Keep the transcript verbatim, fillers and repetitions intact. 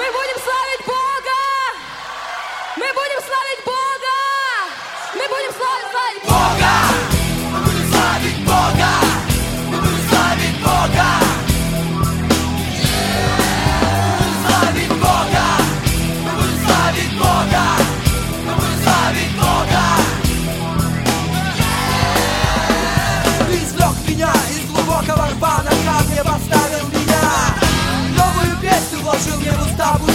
Мы будем славить Бога! Мы будем славить Бога! Мы будем славить, славить Бога! Мы будем славить Бога! Мы будем славить Бога! Славить Бога! Мы будем славить Бога! Мы будем славить Бога! Ты извлек меня из глубокого рва, на камне поставил меня. Новую песню вложил мне в уста.